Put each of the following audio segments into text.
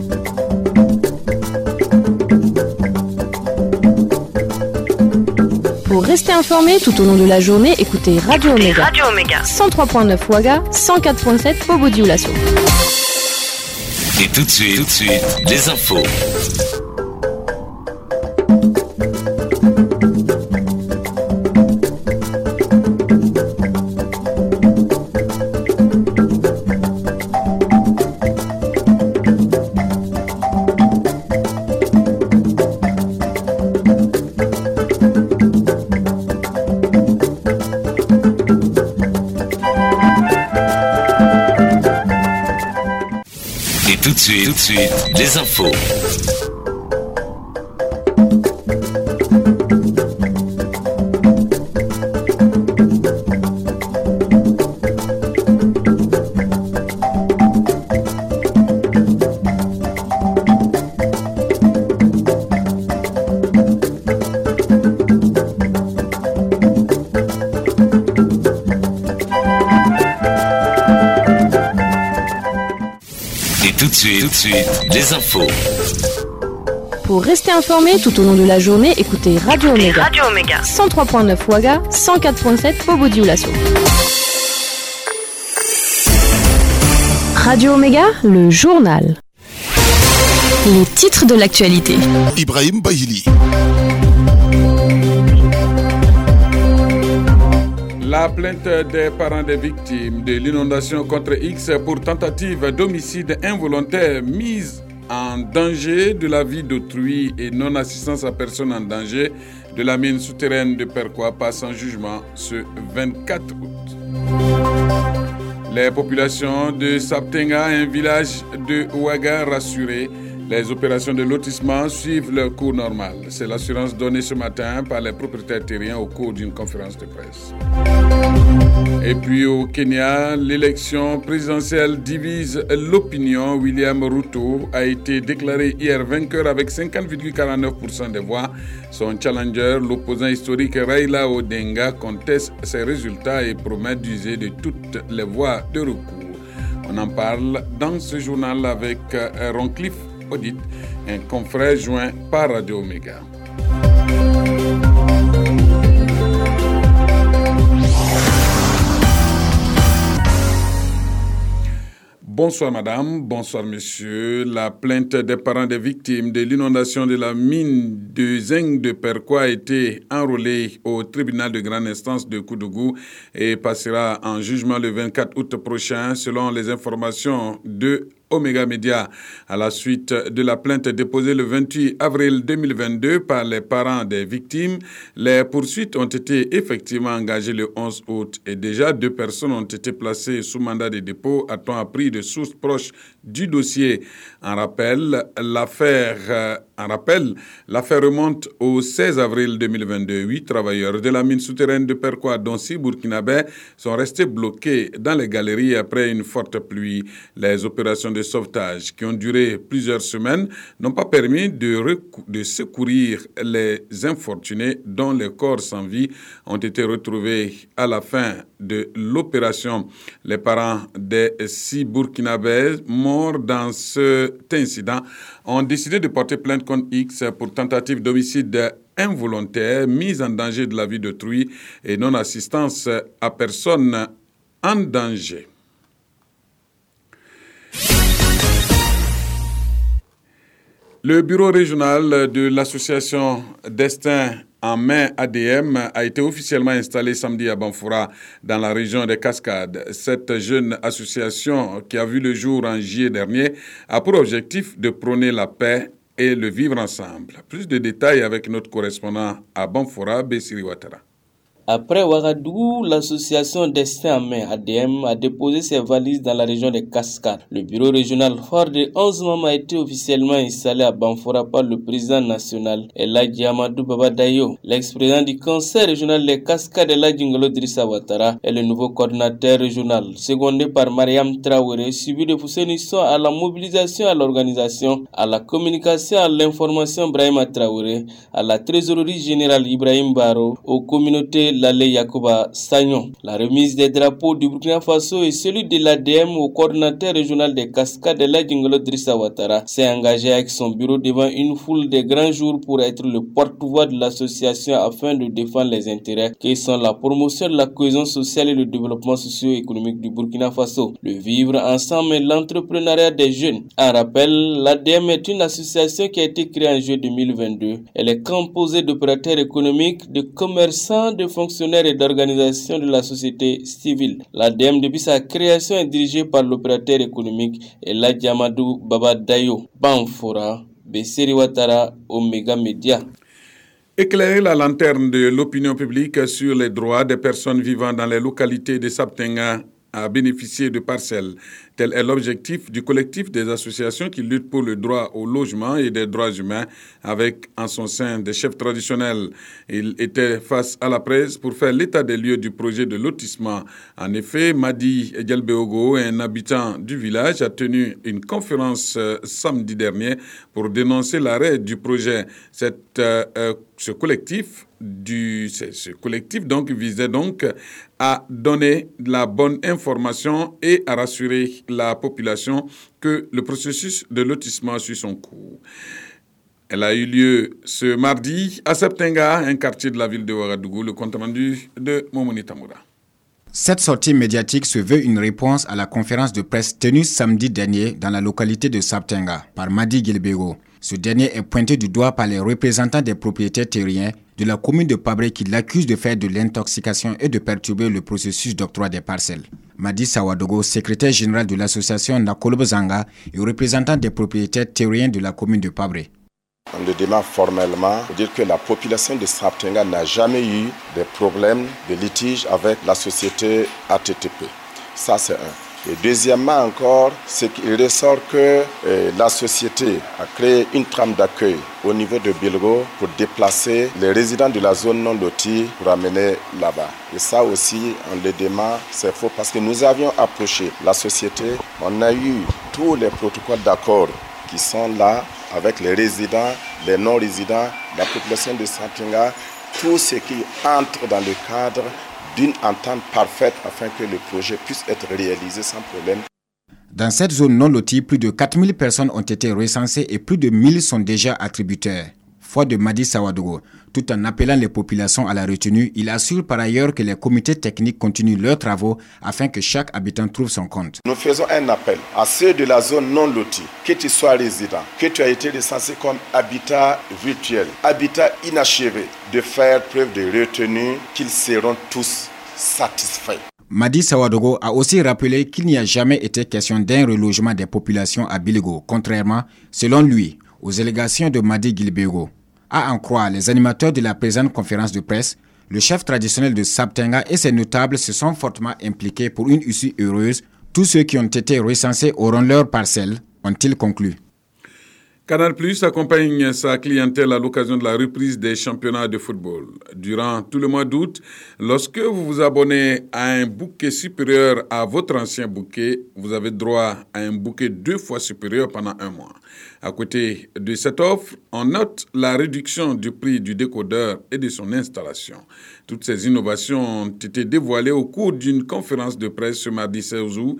Pour rester informé tout au long de la journée, écoutez Radio Omega. 103.9 Ouaga, 104.7 Bobo Dioulasso. Et tout de suite, les infos. Tout de suite, les infos. Tout de suite, les infos. Pour rester informé tout au long de la journée, écoutez Radio Omega. 103.9 Ouaga, 104.7 Bobo Dioulasso. Radio Omega, le journal. Les titres de l'actualité. Ibrahim Bahili. La plainte des parents des victimes de l'inondation contre X pour tentative d'homicide involontaire, mise en danger de la vie d'autrui et non-assistance à personne en danger de la mine souterraine de Perquois passe en jugement ce 24 août. Les populations de Saptenga, un village de Ouaga rassuré, les opérations de lotissement suivent leur cours normal. C'est l'assurance donnée ce matin par les propriétaires terriens au cours d'une conférence de presse. Et puis au Kenya, l'élection présidentielle divise l'opinion. William Ruto a été déclaré hier vainqueur avec 50,49% des voix. Son challenger, l'opposant historique Raila Odinga, conteste ses résultats et promet d'user de toutes les voies de recours. On en parle dans ce journal avec Roncliffe Audit, un confrère joint par Radio Omega. Bonsoir madame, bonsoir monsieur. La plainte des parents des victimes de l'inondation de la mine de Zeng de Perquois a été enrôlée au tribunal de grande instance de Koudougou et passera en jugement le 24 août prochain selon les informations de Omega Media. À la suite de la plainte déposée le 28 avril 2022 par les parents des victimes, les poursuites ont été effectivement engagées le 11 août et déjà 2 personnes ont été placées sous mandat de dépôt, a-t-on appris de sources proches du dossier. En rappel, l'affaire remonte au 16 avril 2022. 8 travailleurs de la mine souterraine de Perquois, dont 6 burkinabés, sont restés bloqués dans les galeries après une forte pluie. Les opérations de sauvetage qui ont duré plusieurs semaines n'ont pas permis de secourir les infortunés dont les corps sans vie ont été retrouvés à la fin de l'opération. Les parents des 6 burkinabés morts dans cet incident ont décidé de porter plainte contre X pour tentative d'homicide involontaire, mise en danger de la vie d'autrui et non-assistance à personne en danger. Le bureau régional de l'association Destin en main ADM a été officiellement installé samedi à Banfoura, dans la région des Cascades. Cette jeune association, qui a vu le jour en juillet dernier, a pour objectif de prôner la paix et le vivre ensemble. Plus de détails avec notre correspondant à Banfoura, Bessiri Ouattara. Après Ouagadougou, l'association Destin en main ADM a déposé ses valises dans la région des Cascades. Le bureau régional fort de 11 membres a été officiellement installé à Banfoura par le président national Eladji Amadou Babadayo. L'ex-président du conseil régional des Cascades Eladji Ngolo Drissa Ouattara est le nouveau coordinateur régional, secondé par Mariam Traoré, suivi de Foussenisson à la mobilisation, à l'organisation, à la communication, à l'information Brahima Traoré, à la trésorerie générale Ibrahim Baro, aux communautés Lalé Yakuba Sagnon. La remise des drapeaux du Burkina Faso et celui de l'ADM au coordinateur régional des Cascades, Ladjingolo Drissa Ouattara, s'est engagé avec son bureau devant une foule de grands jours pour être le porte-voix de l'association afin de défendre les intérêts qui sont la promotion de la cohésion sociale et le développement socio-économique du Burkina Faso, le vivre ensemble et l'entrepreneuriat des jeunes. En rappel, l'ADM est une association qui a été créée en juillet 2022. Elle est composée d'opérateurs économiques, de commerçants, de fonctionnaires et d'organisations de la société civile. L'ADM, depuis sa création, est dirigée par l'opérateur économique Eladji Amadou Baba Dayo. Banfora, Besseri Ouattara, Omega Media. Éclairer la lanterne de l'opinion publique sur les droits des personnes vivant dans les localités de Saptenga à bénéficier de parcelles. Tel est l'objectif du collectif des associations qui luttent pour le droit au logement et des droits humains avec en son sein des chefs traditionnels. Il était face à la presse pour faire l'état des lieux du projet de lotissement. En effet, Madi Dialbeogo, un habitant du village, a tenu une conférence samedi dernier pour dénoncer l'arrêt du projet. Ce collectif donc visait donc à donner la bonne information et à rassurer la population que le processus de lotissement suit son cours. Elle a eu lieu ce mardi à Saptenga, un quartier de la ville de Ouagadougou. Le compte rendu de Momoni Tamoura. Cette sortie médiatique se veut une réponse à la conférence de presse tenue samedi dernier dans la localité de Saptenga par Madi Dialbeogo. Ce dernier est pointé du doigt par les représentants des propriétaires terriens de la commune de Pabré qui l'accusent de faire de l'intoxication et de perturber le processus d'octroi des parcelles. Madi Sawadogo, secrétaire général de l'association Nakolobo Zanga et représentant des propriétaires terriens de la commune de Pabré. On le demande formellement pour dire que la population de Saptenga n'a jamais eu de problème de litige avec la société ATTP. Ça, c'est un. Et deuxièmement encore, c'est qu'il ressort que la société a créé une trame d'accueil au niveau de Bilgo pour déplacer les résidents de la zone non lotie pour amener là-bas. Et ça aussi, on le demande, c'est faux parce que nous avions approché la société, on a eu tous les protocoles d'accord qui sont là avec les résidents, les non-résidents, la population de Saptenga, tout ce qui entre dans le cadre d'une entente parfaite afin que le projet puisse être réalisé sans problème. Dans cette zone non lotie, plus de 4000 personnes ont été recensées et plus de 1000 sont déjà attributaires. Foi de Madi Sawadogo, tout en appelant les populations à la retenue, il assure par ailleurs que les comités techniques continuent leurs travaux afin que chaque habitant trouve son compte. Nous faisons un appel à ceux de la zone non lotie, que tu sois résident, que tu as été recensé comme habitat virtuel, habitat inachevé, de faire preuve de retenue, qu'ils seront tous satisfaits. Madi Sawadogo a aussi rappelé qu'il n'y a jamais été question d'un relogement des populations à Bilgo, contrairement, selon lui, aux allégations de Madi Dialbeogo. À en croire les animateurs de la présente conférence de presse, le chef traditionnel de Saptenga et ses notables se sont fortement impliqués pour une issue heureuse. Tous ceux qui ont été recensés auront leur parcelle, ont-ils conclu. Canal+ accompagne sa clientèle à l'occasion de la reprise des championnats de football. Durant tout le mois d'août, lorsque vous vous abonnez à un bouquet supérieur à votre ancien bouquet, vous avez droit à un bouquet 2 fois supérieur pendant un mois. À côté de cette offre, on note la réduction du prix du décodeur et de son installation. Toutes ces innovations ont été dévoilées au cours d'une conférence de presse ce mardi 16 août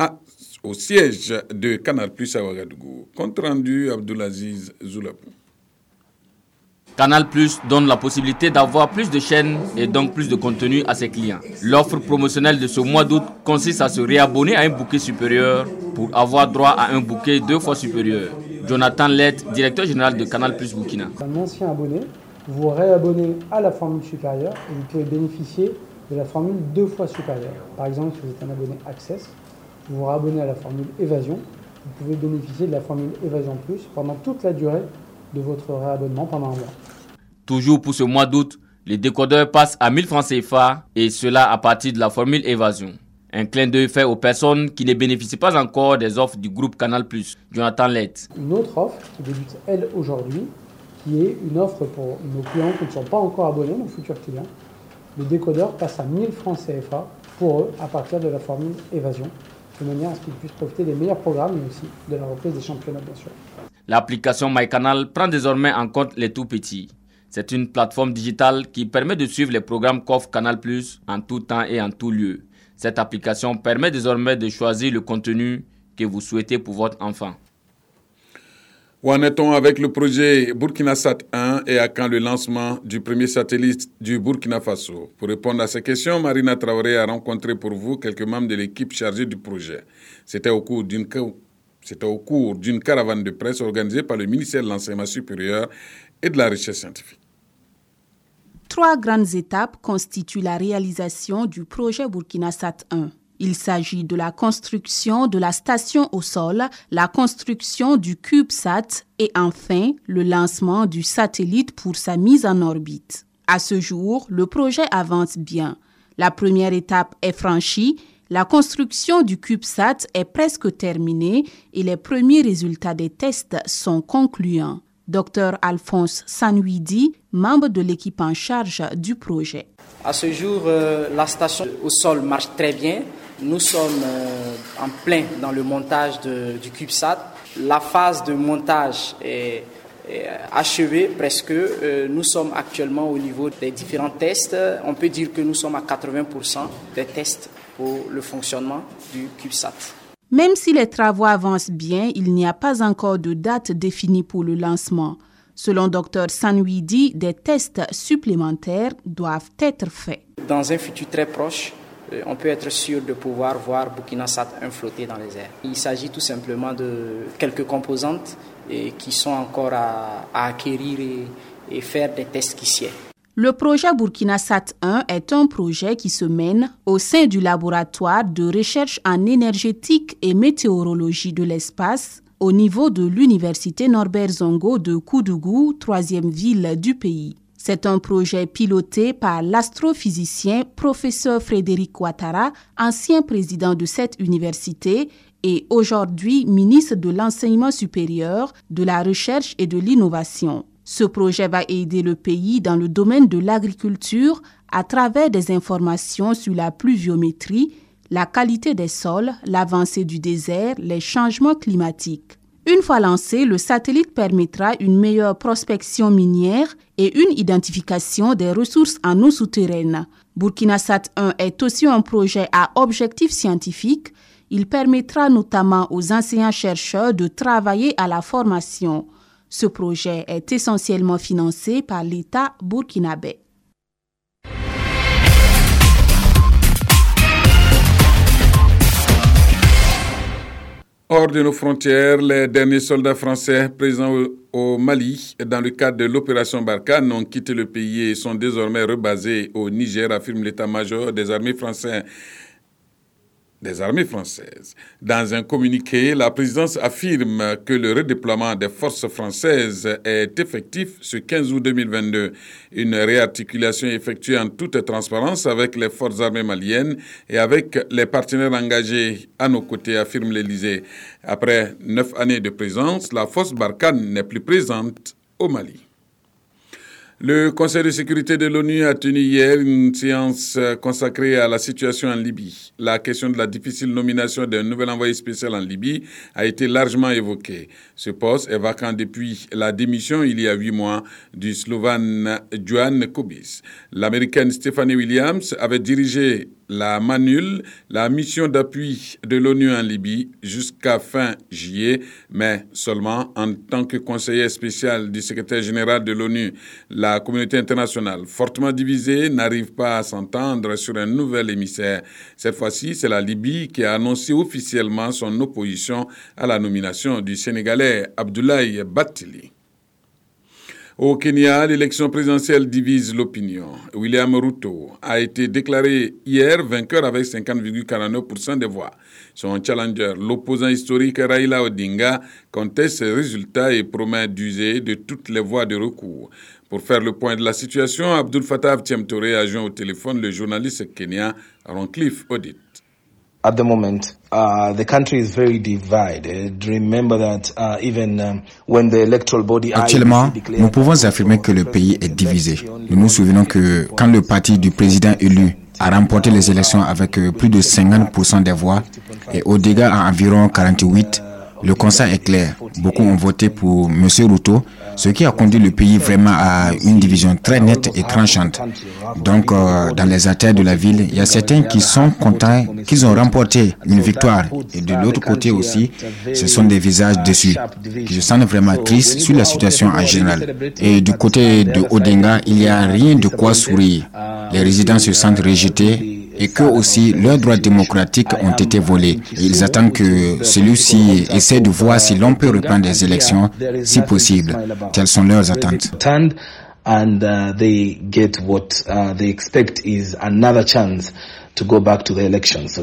au siège de Canal+ à Ouagadougou. Compte rendu Abdoulaziz Zoulapou. Canal+ donne la possibilité d'avoir plus de chaînes et donc plus de contenu à ses clients. L'offre promotionnelle de ce mois d'août consiste à se réabonner à un bouquet supérieur pour avoir droit à un bouquet 2 fois supérieur. Jonathan Lett, directeur général de Canal+ Burkina. Un ancien abonné, vous vous réabonnez à la formule supérieure et vous pouvez bénéficier de la formule 2 fois supérieure. Par exemple, si vous êtes un abonné Access, vous vous réabonnez à la formule Évasion, vous pouvez bénéficier de la formule Évasion Plus pendant toute la durée de votre réabonnement pendant un mois. Toujours pour ce mois d'août, les décodeurs passent à 1000 francs CFA et cela à partir de la formule Évasion. Un clin d'œil fait aux personnes qui ne bénéficient pas encore des offres du groupe Canal+. Jonathan Lett. Une autre offre qui débute, elle, aujourd'hui, qui est une offre pour nos clients qui ne sont pas encore abonnés, nos futurs clients. Le décodeur passe à 1000 francs CFA pour eux à partir de la formule Évasion, de manière à ce qu'ils puissent profiter des meilleurs programmes mais aussi de la reprise des championnats, bien sûr. L'application MyCanal prend désormais en compte les tout petits. C'est une plateforme digitale qui permet de suivre les programmes qu'offre Canal+ en tout temps et en tout lieu. Cette application permet désormais de choisir le contenu que vous souhaitez pour votre enfant. Où en est-on avec le projet BurkinaSat 1 et à quand le lancement du premier satellite du Burkina Faso? Pour répondre à ces questions, Marina Traoré a rencontré pour vous quelques membres de l'équipe chargée du projet. C'était au cours d'une caravane de presse organisée par le ministère de l'Enseignement supérieur et de la Recherche scientifique. 3 grandes étapes constituent la réalisation du projet BurkinaSat 1. Il s'agit de la construction de la station au sol, la construction du CubeSat et enfin le lancement du satellite pour sa mise en orbite. À ce jour, le projet avance bien. La première étape est franchie, la construction du CubeSat est presque terminée et les premiers résultats des tests sont concluants. Dr Alphonse Sanouidi, membre de l'équipe en charge du projet. À ce jour, la station au sol marche très bien. Nous sommes en plein dans le montage du CubeSat. La phase de montage est achevée presque. Nous sommes actuellement au niveau des différents tests. On peut dire que nous sommes à 80% des tests pour le fonctionnement du CubeSat. Même si les travaux avancent bien, il n'y a pas encore de date définie pour le lancement. Selon Dr Sanouidi, des tests supplémentaires doivent être faits. Dans un futur très proche, on peut être sûr de pouvoir voir BurkinaSat 1 flotter dans les airs. Il s'agit tout simplement de quelques composantes qui sont encore à acquérir et faire des tests qui sied. Le projet BurkinaSat 1 est un projet qui se mène au sein du laboratoire de recherche en énergétique et météorologie de l'espace au niveau de l'université Norbert Zongo de Koudougou, 3e ville du pays. C'est un projet piloté par l'astrophysicien professeur Frédéric Ouattara, ancien président de cette université et aujourd'hui ministre de l'Enseignement supérieur, de la Recherche et de l'Innovation. Ce projet va aider le pays dans le domaine de l'agriculture à travers des informations sur la pluviométrie, la qualité des sols, l'avancée du désert, les changements climatiques. Une fois lancé, le satellite permettra une meilleure prospection minière et une identification des ressources en eau souterraine. BurkinaSat 1 est aussi un projet à objectif scientifique. Il permettra notamment aux enseignants-chercheurs de travailler à la formation. Ce projet est essentiellement financé par l'État burkinabé. Hors de nos frontières, les derniers soldats français présents au Mali dans le cadre de l'opération Barkhane ont quitté le pays et sont désormais rebasés au Niger, affirme l'état-major des armées françaises. Dans un communiqué, la présidence affirme que le redéploiement des forces françaises est effectif ce 15 août 2022. Une réarticulation effectuée en toute transparence avec les forces armées maliennes et avec les partenaires engagés à nos côtés, affirme l'Élysée. Après 9 années de présence, la force Barkhane n'est plus présente au Mali. Le Conseil de sécurité de l'ONU a tenu hier une séance consacrée à la situation en Libye. La question de la difficile nomination d'un nouvel envoyé spécial en Libye a été largement évoquée. Ce poste est vacant depuis la démission il y a 8 mois du Slovène Johan Kubis. L'Américaine Stephanie Williams avait dirigé la MANUL, la mission d'appui de l'ONU en Libye, jusqu'à fin juillet, mais seulement en tant que conseillère spéciale du secrétaire général de l'ONU. La communauté internationale, fortement divisée, n'arrive pas à s'entendre sur un nouvel émissaire. Cette fois-ci, c'est la Libye qui a annoncé officiellement son opposition à la nomination du Sénégalais Abdoulaye Bathily. Au Kenya, l'élection présidentielle divise l'opinion. William Ruto a été déclaré hier vainqueur avec 50,49% des voix. Son challenger, l'opposant historique Raila Odinga, conteste ses résultats et promet d'user de toutes les voies de recours. Pour faire le point de la situation, Abdul Fattah Tiamtore a joint au téléphone le journaliste kenyan Roncliffe Odit. At the moment, the country is very divided. Remember that even when the electoral body... Actuellement, nous pouvons affirmer que le pays est divisé. Nous nous souvenons que quand le parti du président élu a remporté les élections avec plus de 50% des voix et Odinga a environ 48%, Le constat est clair. Beaucoup ont voté pour M. Ruto, ce qui a conduit le pays vraiment à une division très nette et tranchante. Donc, dans les artères de la ville, il y a certains qui sont contents qu'ils ont remporté une victoire. Et de l'autre côté aussi, ce sont des visages déçus, qui se sentent vraiment tristes sur la situation en général. Et du côté de Odinga, il n'y a rien de quoi sourire. Les résidents se sentent rejetés et que aussi leurs droits démocratiques ont été volés. Et ils attendent que celui-ci essaie de voir si l'on peut reprendre des élections, si possible. Telles sont leurs attentes. And they get what they expect is another chance to go back to the elections.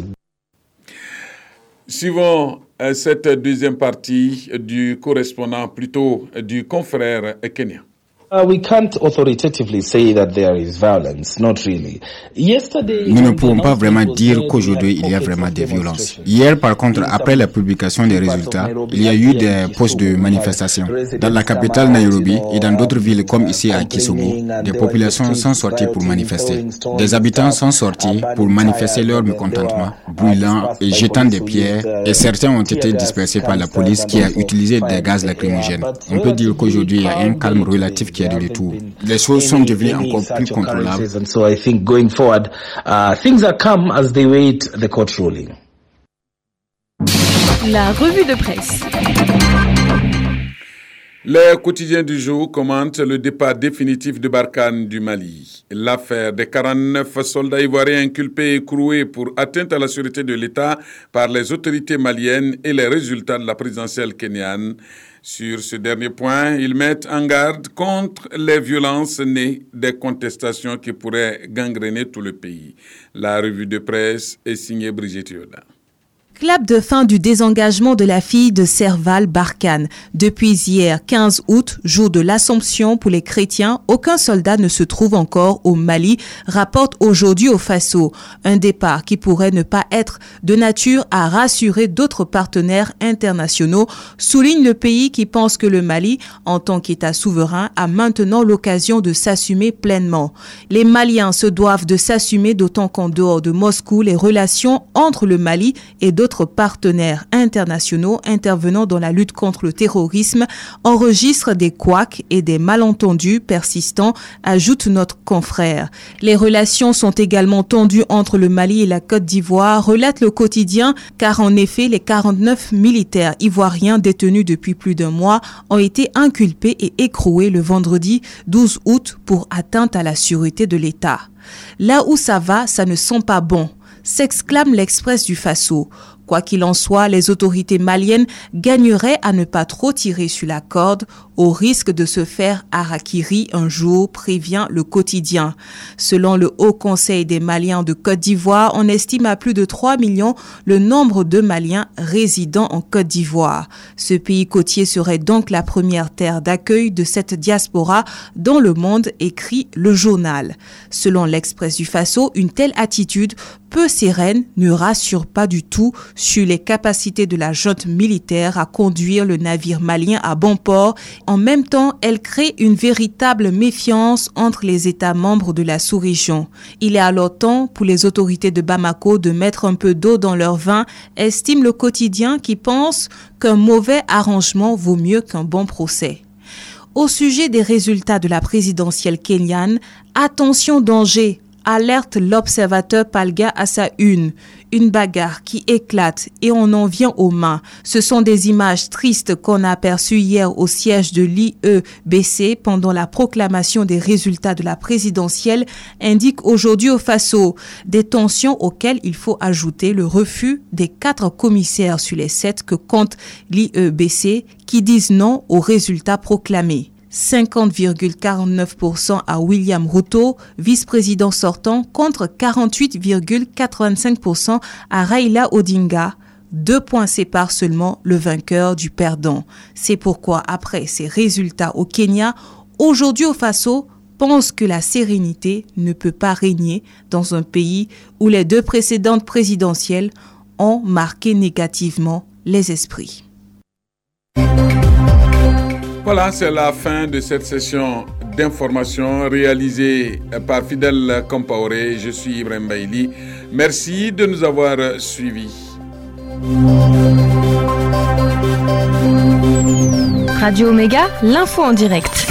Suivons cette deuxième partie du correspondant, plutôt du confrère kenyan. We can't authoritatively say that there is violence, not really. Nous ne pouvons pas vraiment dire qu'aujourd'hui il y a vraiment des violences. Hier, par contre, après la publication des résultats, il y a eu des postes de manifestation. Dans la capitale Nairobi et dans d'autres villes comme ici à Kisumu, des populations sont sorties pour manifester. Des habitants sont sortis pour manifester leur mécontentement, brûlant et jetant des pierres, et certains ont été dispersés par la police qui a utilisé des gaz lacrymogènes. On peut dire qu'aujourd'hui il y a un calme relatif qui est de retour. Les choses sont devenues encore plus contrôlables. So I think going forward, things are calm as they wait the court ruling. La revue de presse. Le quotidien du jour commente le départ définitif de Barkhane du Mali. L'affaire des 49 soldats ivoiriens inculpés et écroués pour atteinte à la sûreté de l'État par les autorités maliennes et les résultats de la présidentielle kenyane. Sur ce dernier point, ils mettent en garde contre les violences nées des contestations qui pourraient gangréner tout le pays. La revue de presse est signée Brigitte Yoda. Clap de fin du désengagement de la fille de Serval Barkhane. Depuis hier, 15 août, jour de l'Assomption pour les chrétiens, aucun soldat ne se trouve encore au Mali, rapporte aujourd'hui au Faso. Un départ qui pourrait ne pas être de nature à rassurer d'autres partenaires internationaux, souligne le pays qui pense que le Mali, en tant qu'État souverain, a maintenant l'occasion de s'assumer pleinement. Les Maliens se doivent de s'assumer, d'autant qu'en dehors de Moscou, les relations entre le Mali et d'autres partenaires internationaux intervenant dans la lutte contre le terrorisme enregistrent des couacs et des malentendus persistants, ajoute notre confrère. Les relations sont également tendues entre le Mali et la Côte d'Ivoire, relate le quotidien, car en effet, les 49 militaires ivoiriens détenus depuis plus d'un mois ont été inculpés et écroués le vendredi 12 août pour atteinte à la sûreté de l'État. Là où ça va, ça ne sent pas bon, s'exclame l'Express du Faso. Quoi qu'il en soit, les autorités maliennes gagneraient à ne pas trop tirer sur la corde au risque de se faire harakiri un jour, prévient le quotidien. Selon le Haut Conseil des Maliens de Côte d'Ivoire, on estime à plus de 3 millions le nombre de Maliens résidant en Côte d'Ivoire. Ce pays côtier serait donc la première terre d'accueil de cette diaspora dans le monde, écrit le journal. Selon l'Express du Faso, une telle attitude peu sereine ne rassure pas du tout sur les capacités de la junte militaire à conduire le navire malien à bon port. En même temps, elle crée une véritable méfiance entre les États membres de la sous-région. Il est alors temps pour les autorités de Bamako de mettre un peu d'eau dans leur vin, estime le quotidien qui pense qu'un mauvais arrangement vaut mieux qu'un bon procès. Au sujet des résultats de la présidentielle kenyane, attention danger, alerte l'observateur Palga à sa une. Une bagarre qui éclate et on en vient aux mains. Ce sont des images tristes qu'on a aperçues hier au siège de l'IEBC pendant la proclamation des résultats de la présidentielle, indique aujourd'hui au Faso. Des tensions auxquelles il faut ajouter le refus des 4 commissaires sur les 7 que compte l'IEBC qui disent non aux résultats proclamés. 50,49% à William Ruto, vice-président sortant, contre 48,85% à Raila Odinga. 2 points séparent seulement le vainqueur du perdant. C'est pourquoi, après ces résultats au Kenya, aujourd'hui au Faso, pense que la sérénité ne peut pas régner dans un pays où les 2 précédentes présidentielles ont marqué négativement les esprits. Voilà, c'est la fin de cette session d'information réalisée par Fidel Compaoré. Je suis Ibrahim Baïli. Merci de nous avoir suivis. Radio Omega, l'info en direct.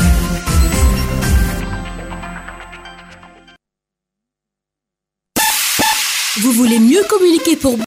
Vous voulez mieux communiquer pour